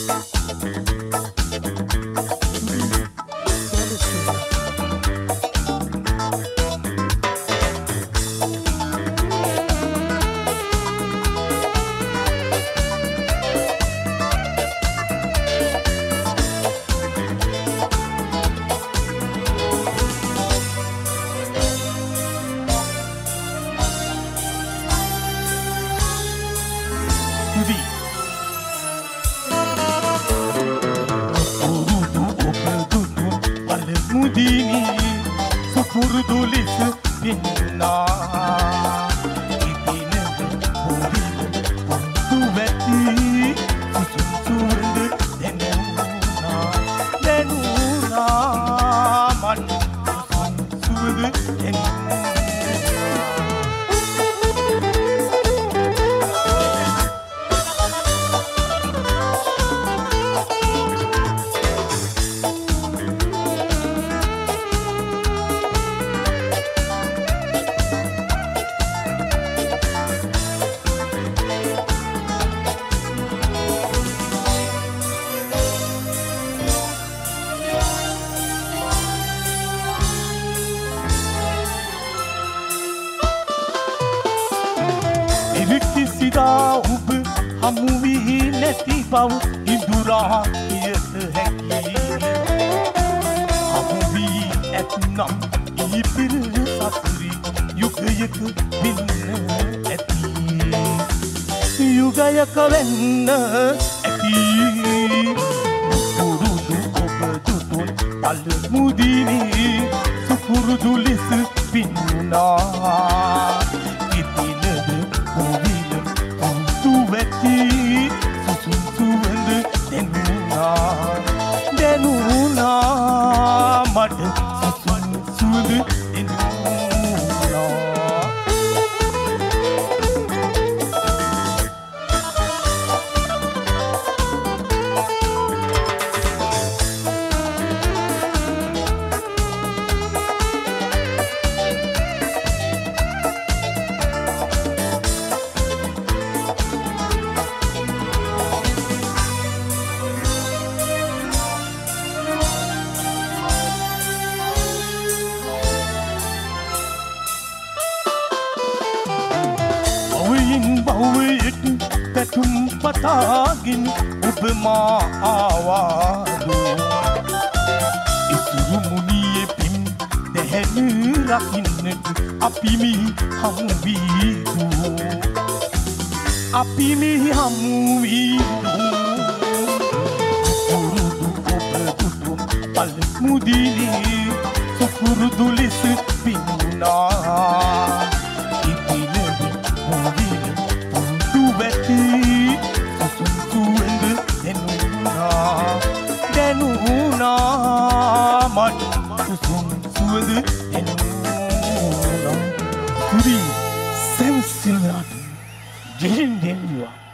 Mudini Supurdu lis pinna Ipine Hovile Pondu veti Susun suundu Denuna Man Susun suundu denuna Sidaa ඔබ හමු වී නැති බව ඉඳුරා කියත හැකි හමු වී ඇත්නම් ඊපිර සසුරි යුගයක වෙන්න ඇති යුගයක වෙන්න ඇති පුරුදු ඔබ දුටුන් පල මුදිනී සුපුරුදු ලෙස පින්නා Denuna mad susun suundu denuna බවයට පැතුම් පතාගෙන ඔබ මා ආවාදු ඉසුරු මුනියේ පිම් දැහැන රකින්නට අපි මේ හමු වීදු අපි මේ හමු වීදු පුරුදු ඔබ දුටුම් පල මුදිනේ සුපුරුදු ලෙස පින්නා Denuna mad susun suundu denuna Suri Sam Silverado Jaren Denua